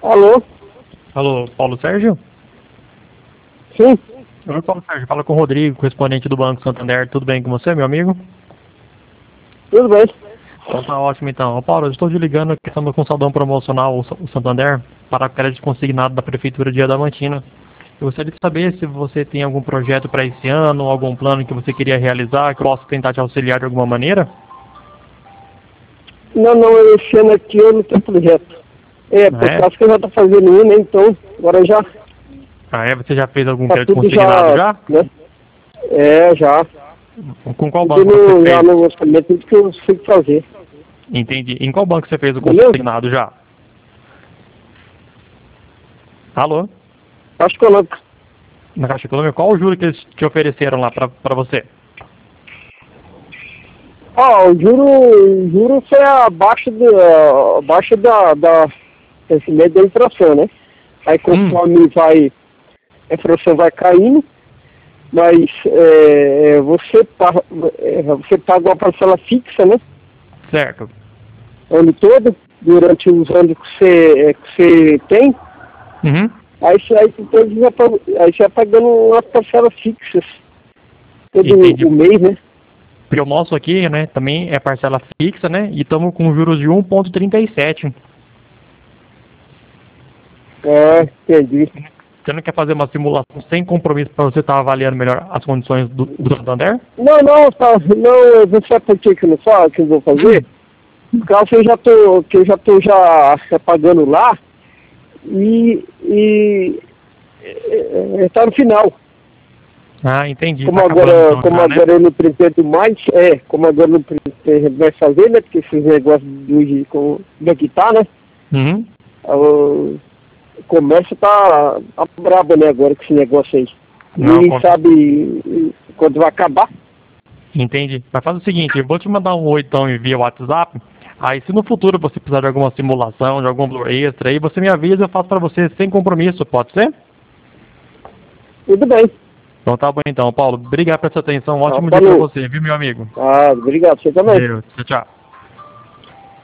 Alô? Alô, Paulo Sérgio? Sim, Oi, Paulo Sérgio. Fala com o Rodrigo, correspondente do Banco Santander. Tudo bem com você, meu amigo? tudo bem. Então tá ótimo, então. Ô, Paulo, eu estou te ligando aqui, estamos com saldão promocional, o Santander, para crédito consignado da Prefeitura de Adamantina. Eu gostaria de saber se você tem algum projeto para esse ano, algum plano que você queria realizar, que eu possa tentar te auxiliar de alguma maneira? Não, esse ano aqui eu não tenho projeto. Ah, Por é? causa que eu já tô fazendo um, né? Então, agora já Ah, é? Você já fez algum tá crédito tudo consignado já, já? né? Já. Com qual Tudo banco você já fez? no orçamento, tudo que eu sei fazer. Entendi. Em qual banco você fez o Beleza? consignado já? Alô? Acho que eu não. Na Caixa Econômica, qual o juro que eles te ofereceram lá pra você? O juro foi abaixo da crescimento da inflação, né? Aí conforme a inflação vai caindo, mas você paga uma parcela fixa, né? Certo. O ano todo, durante os anos que você tem, Uhum. aí depois aí você vai pagando umas parcelas fixas todo Entendi. o mês, né? Porque o nosso aqui, né, também é parcela fixa, né? E estamos com juros de 1,37. Entendi. Você não quer fazer uma simulação sem compromisso para você estar avaliando melhor as condições do Santander? Não, você sabe por que eu não falo, que eu vou fazer? Por causa que eu já tô pagando lá e tá no final. Ah, entendi. Como Tá acabando agora, então como já, né? agora eu não pretendo mais, como agora eu não pretendo mais fazer, né? Porque esses negócios de hoje, como é que tá, né? Uhum. O comércio tá brabo, né, agora com esse negócio aí. Não, Ninguém sabe quando vai acabar. entendi. Mas faz o seguinte, eu vou te mandar um oi então via WhatsApp. Aí se no futuro você precisar de alguma simulação, de algum valor extra aí, você me avisa, eu faço para você sem compromisso, pode ser? Tudo bem. Então tá bom então, Paulo. Obrigado pela sua atenção. Um ótimo dia para Falou. você, viu, meu amigo? Obrigado, você também. Valeu. Tchau, tchau.